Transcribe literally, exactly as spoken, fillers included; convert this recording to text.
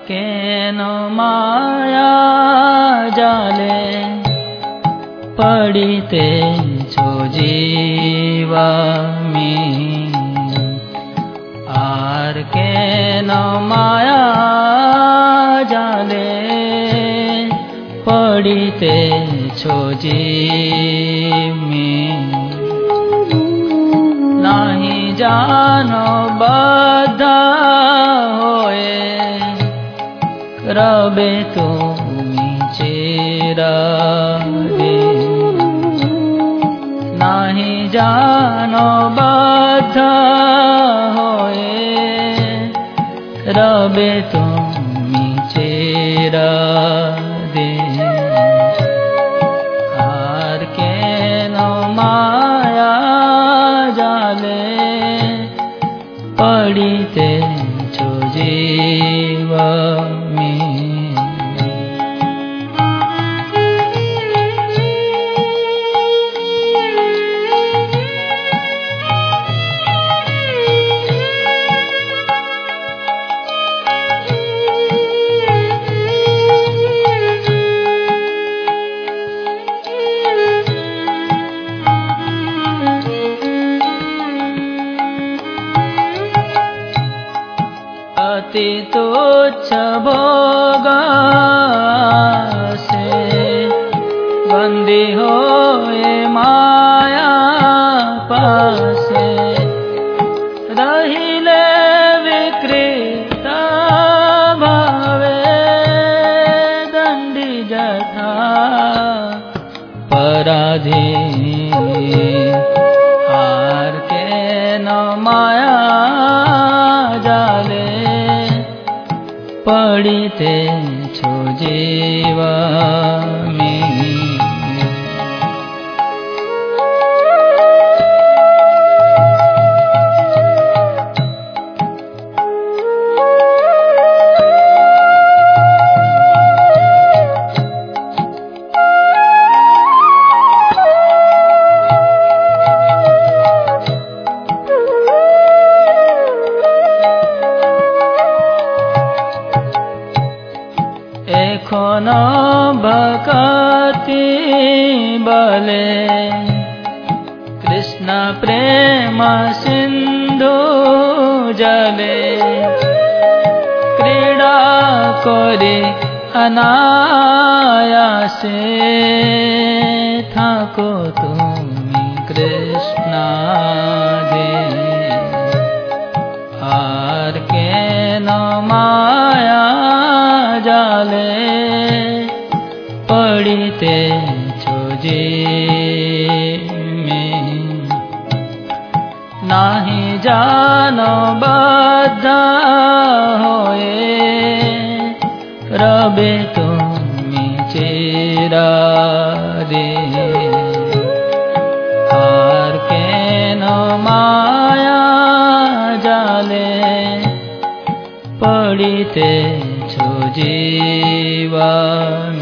केन माया जाले पड़िते छो जीवा में आर केन माया जाले पड़िते छो जीव में नहीं जानो बद्धा होए रबे तुमी चेरा दे नहीं जानो बद्धा होए रबे तुमी चेरा दे आर केन माया जाले पड़िते छो जीवा में अति तुच्छ भोग से बंदी होए माया पासे रहिले विकृत भावे दंडी जथा पराधीन आर केन माया जाले पड़िते छो जीवा में एखोन भक्ति बले कृष्ण प्रेम सिंधु जले क्रीड़ा करे अनायासे थाको तुमी कृष्ण दे आर केन माया जाले पड़िते छो जीव में नाही जानो बद्धा होए रबे तुमी चेरा दे आर केन माया जाले पड़िते छो जीवा